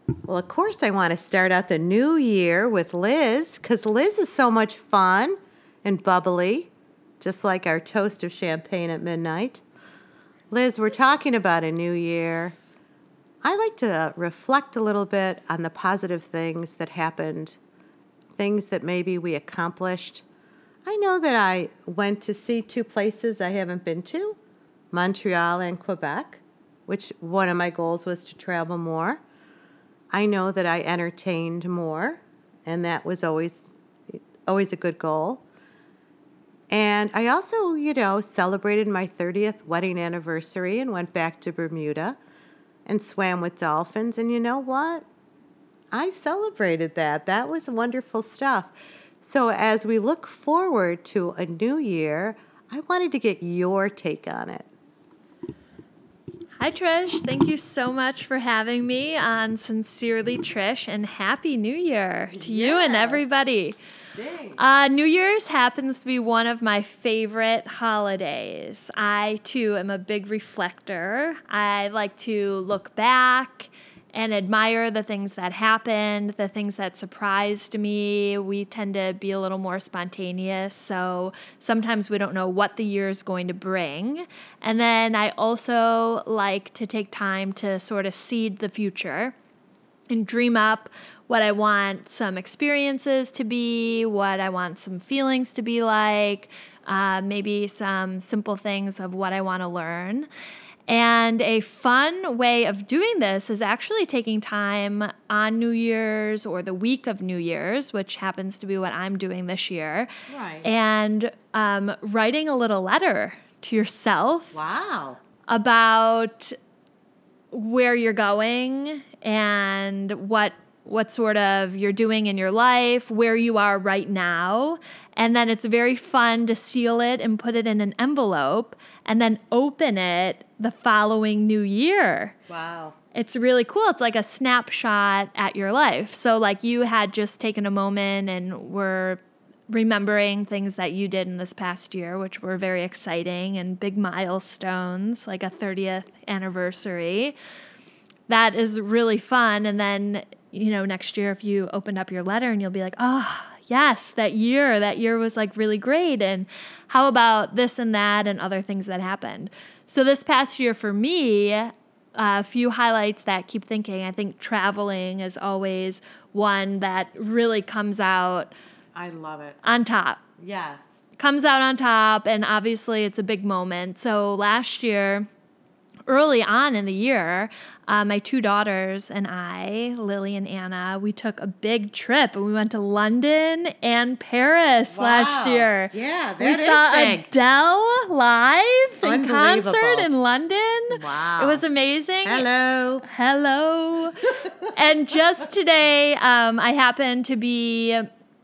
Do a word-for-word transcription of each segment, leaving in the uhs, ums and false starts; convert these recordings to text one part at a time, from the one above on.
Well, of course, I want to start out the new year with Liz, because Liz is so much fun and bubbly, just like our toast of champagne at midnight. Liz, we're talking about a new year. I like to reflect a little bit on the positive things that happened, things that maybe we accomplished. I know that I went to see two places I haven't been to, Montreal and Quebec, which one of my goals was to travel more. I know that I entertained more, and that was always always a good goal. And I also, you know, celebrated my thirtieth wedding anniversary and went back to Bermuda and swam with dolphins. And you know what? I celebrated that. That was wonderful stuff. So as we look forward to a new year, I wanted to get your take on it. Hi, Trish. Thank you so much for having me on Sincerely Trish, and Happy New Year to yes. you and everybody. Uh, New Year's happens to be one of my favorite holidays. I, too, am a big reflector. I like to look back and admire the things that happened, the things that surprised me. We tend to be a little more spontaneous, so sometimes we don't know what the year is going to bring. And then I also like to take time to sort of seed the future and dream up what I want some experiences to be, what I want some feelings to be like, uh, maybe some simple things of what I want to learn. And a fun way of doing this is actually taking time on New Year's or the week of New Year's, which happens to be what I'm doing this year, right. and um, writing a little letter to yourself. Wow. About where you're going and what what sort of you're doing in your life, where you are right now. And then it's very fun to seal it and put it in an envelope and then open it the following new year. Wow. It's really cool. It's like a snapshot at your life. So like you had just taken a moment and were remembering things that you did in this past year, which were very exciting and big milestones, like a thirtieth anniversary. That is really fun. And then, you know, next year, if you opened up your letter and you'll be like, oh, yes, that year, that year was like really great. And how about this and that and other things that happened? So this past year for me, uh, a few highlights that keep thinking. I think traveling is always one that really comes out. I love it. On top. Yes. Comes out on top. And obviously it's a big moment. So last year, early on in the year, uh, my two daughters and I, Lily and Anna, we took a big trip and we went to London and Paris wow. last year. Yeah, that we is saw big. Adele live in concert in London. Wow. It was amazing. Hello. Hello. And just today, um, I happened to be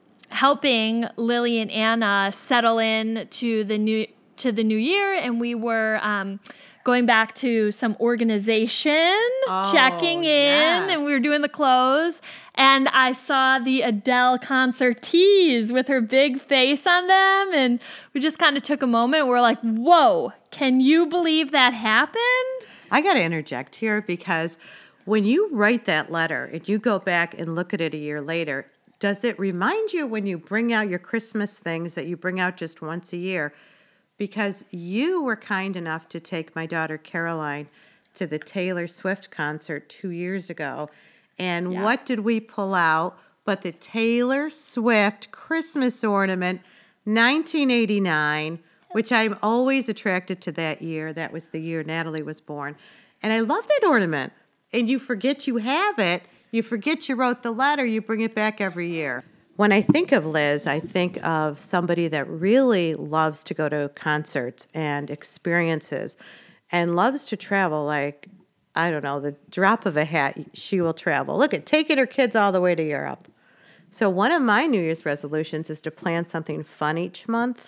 helping Lily and Anna settle in to the new to the new year, and we were um, going back to some organization, oh, checking in, yes. and we were doing the clothes. And I saw the Adele concert tees with her big face on them, and we just kind of took a moment. We're like, whoa, can you believe that happened? I got to interject here because when you write that letter and you go back and look at it a year later, does it remind you when you bring out your Christmas things that you bring out just once a year? Because you were kind enough to take my daughter Caroline to the Taylor Swift concert two years ago. And yeah. what did we pull out but the Taylor Swift Christmas ornament, nineteen eighty-nine, which I'm always attracted to that year. That was the year Natalie was born. And I love that ornament. And you forget you have it. You forget you wrote the letter. You bring it back every year. When I think of Liz, I think of somebody that really loves to go to concerts and experiences and loves to travel like, I don't know, the drop of a hat, she will travel. Look at taking her kids all the way to Europe. So one of my New Year's resolutions is to plan something fun each month.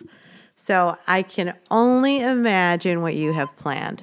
So I can only imagine what you have planned.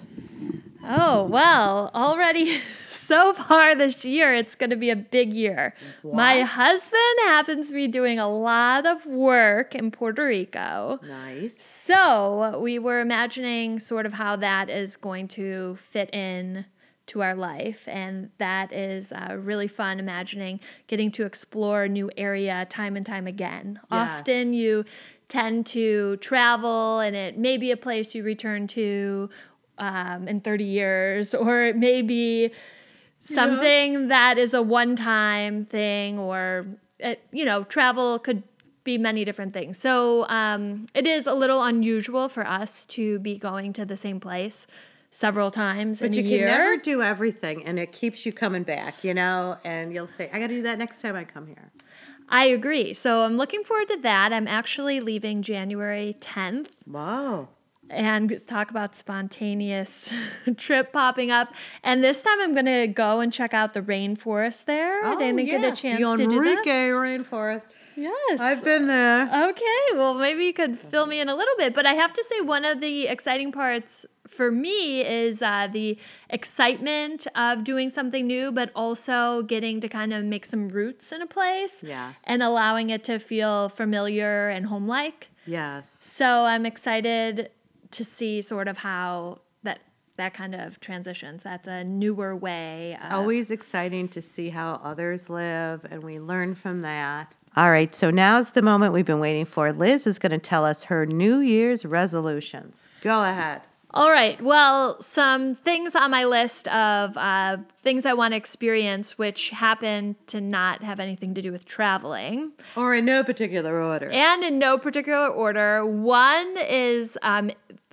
Oh, well, already so far this year, it's going to be a big year. What? My husband happens to be doing a lot of work in Puerto Rico. Nice. So we were imagining sort of how that is going to fit in to our life. And that is uh, really fun, imagining getting to explore a new area time and time again. Yes. Often you tend to travel and it may be a place you return to um, in thirty years, or it may be something yeah. that is a one-time thing, or, uh, you know, travel could be many different things. So um, it is a little unusual for us to be going to the same place several times but in a year. But you can never do everything, and it keeps you coming back, you know, and you'll say, I got to do that next time I come here. I agree. So I'm looking forward to that. I'm actually leaving January tenth. Wow. And talk about spontaneous trip popping up. And this time I'm going to go and check out the rainforest there. Oh, I didn't yeah. get a chance the to do that. Enrique Rainforest. Yes. I've been there. Okay. Well, maybe you could fill me in a little bit. But I have to say, one of the exciting parts for me is uh, the excitement of doing something new, but also getting to kind of make some roots in a place. Yes. And allowing it to feel familiar and home-like. Yes. So I'm excited to see sort of how that that kind of transitions. That's a newer way. It's of, always exciting to see how others live, and we learn from that. All right, so now's the moment we've been waiting for. Liz is going to tell us her New Year's resolutions. Go ahead. All right. Well, some things on my list of uh, things I want to experience, which happen to not have anything to do with traveling. Or in no particular order. And in no particular order. One is um,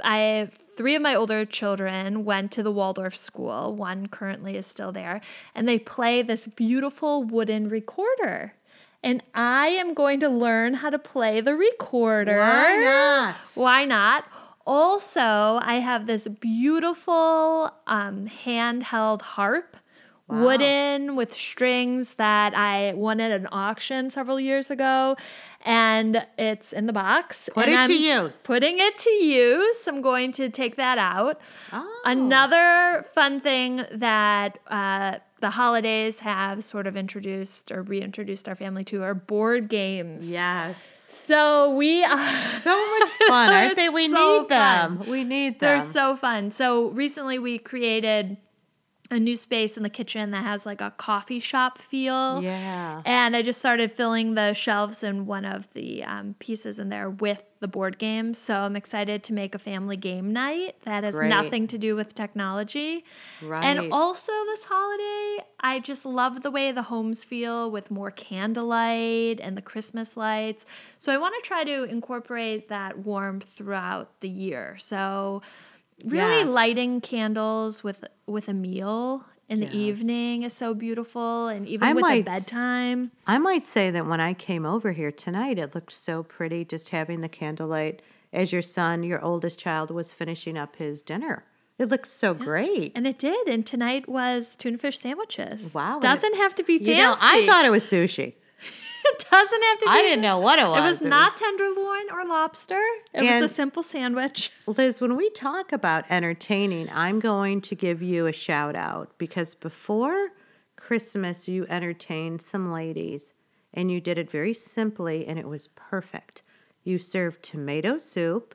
I three of my older children went to the Waldorf school. One currently is still there. And they play this beautiful wooden recorder. And I am going to learn how to play the recorder. Why not? Why not? Also, I have this beautiful um, handheld harp, wow. wooden with strings that I won at an auction several years ago. And it's in the box. Put and it I'm to use. Putting it to use. I'm going to take that out. Oh. Another fun thing that uh, the holidays have sort of introduced or reintroduced our family to are board games. Yes. So we are so much fun, aren't they? We so need them. Fun. We need them. They're so fun. So recently we created a new space in the kitchen that has like a coffee shop feel. Yeah. And I just started filling the shelves in one of the um, pieces in there with the board games. So I'm excited to make a family game night that has Great. nothing to do with technology. Right. And also this holiday, I just love the way the homes feel with more candlelight and the Christmas lights. So I want to try to incorporate that warmth throughout the year. So really yes. lighting candles with with a meal in yes. the evening is so beautiful, and even I with might, the bedtime. I might say that when I came over here tonight, it looked so pretty just having the candlelight as your son, your oldest child, was finishing up his dinner. It looked so yeah. great. And it did. And tonight was tuna fish sandwiches. Wow. Doesn't have to be fancy. You know, I thought it was sushi. It doesn't have to be. I didn't know what it was. It was it not was... tenderloin or lobster. It and was a simple sandwich. Liz, when we talk about entertaining, I'm going to give you a shout out because before Christmas, you entertained some ladies and you did it very simply and it was perfect. You served tomato soup,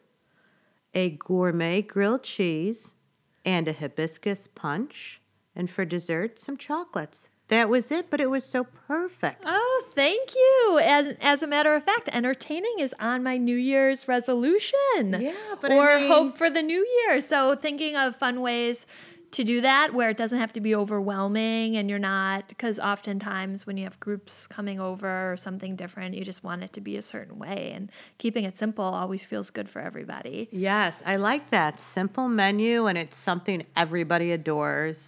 a gourmet grilled cheese, and a hibiscus punch, and for dessert, some chocolates. That was it, but it was so perfect. Oh, thank you. As, as a matter of fact, entertaining is on my New Year's resolution. Yeah, but or I mean... hope for the new year. So thinking of fun ways to do that where it doesn't have to be overwhelming and you're not, because oftentimes when you have groups coming over or something different, you just want it to be a certain way. And keeping it simple always feels good for everybody. Yes, I like that. Simple menu, and it's something everybody adores.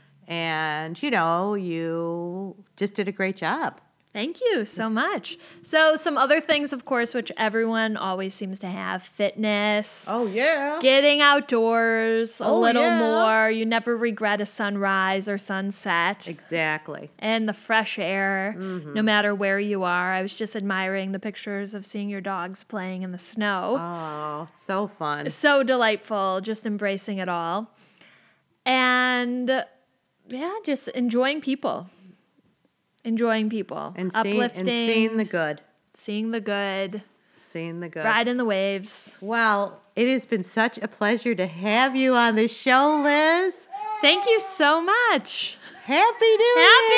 And, you know, you just did a great job. Thank you so much. So some other things, of course, which everyone always seems to have: fitness. Oh, yeah. Getting outdoors a oh, little yeah. more. You never regret a sunrise or sunset. Exactly. And the fresh air, mm-hmm. no matter where you are. I was just admiring the pictures of seeing your dogs playing in the snow. Oh, so fun. So delightful, just embracing it all. And... yeah, just enjoying people. Enjoying people. And uplifting. Seeing, and seeing the good. Seeing the good. Seeing the good. Riding the waves. Well, it has been such a pleasure to have you on the show, Liz. Thank you so much. Happy New Happy